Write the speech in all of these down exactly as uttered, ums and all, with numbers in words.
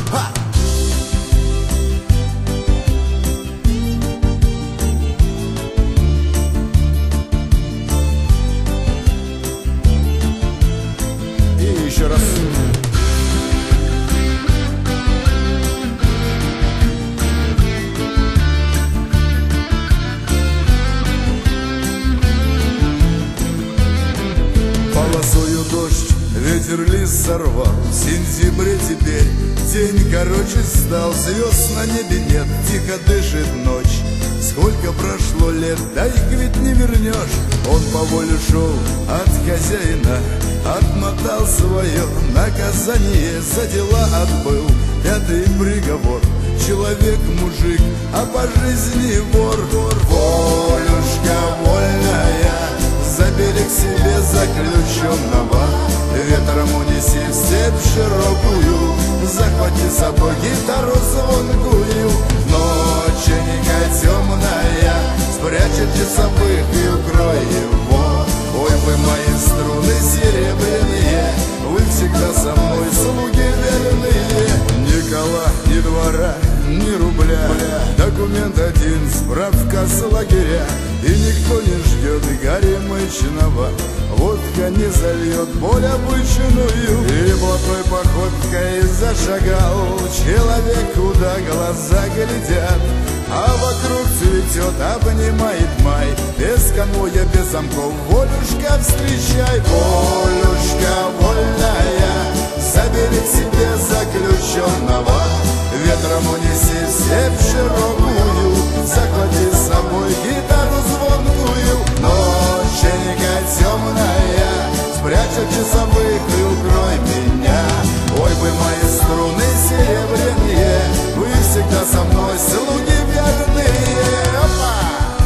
Ха! И еще раз. Полосою дождь, ветер лист сорвал. В сентябре теперь день короче стал. Звезд на небе нет, тихо дышит ночь. Сколько прошло лет, да их ведь не вернешь. Он по воле шел от хозяина, отмотал свое наказание. За дела отбыл пятый приговор. Человек-мужик, а по жизни вор. Волюшка вольная, забери к себе заключенного. Ветром унеси в степь широкую, захвати с собой гитару звонкую. Ноченька темная, спрячет часовых и укрой его. Ой, вы мои струны серебряные, вы всегда со мной, слуги верные. Ни кола, ни двора, ни рубля, документ один, справка с лагеря. И никто не ждет горемычного, водка не зальет боль обычную. И блатной походкой зашагал человек, куда глаза глядят. А вокруг цветет, обнимает май, без конвоя, без замков, волюшка встречай. Волюшка вольная, забери к себе заключенного. Ветром унеси в степь широкую, захвати с собой гитару звонкую. Ноченька темная, спрячь от часовых и укрой меня. Ой, вы мои струны серебряные, вы всегда со мной, слуги верные. Опа!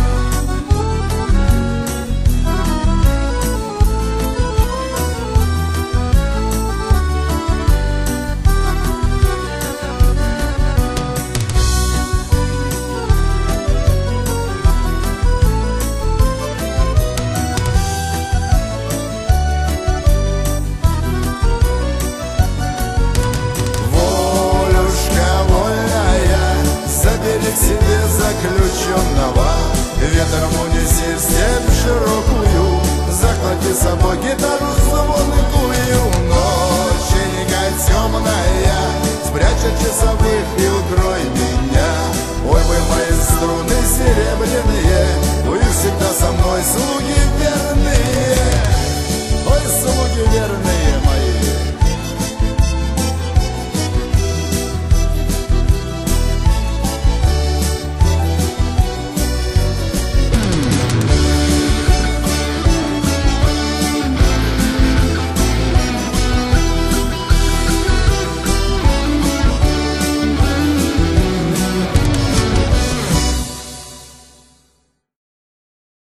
К себе заключенного, ветром унеси в степь широкую, захвати с собой гитару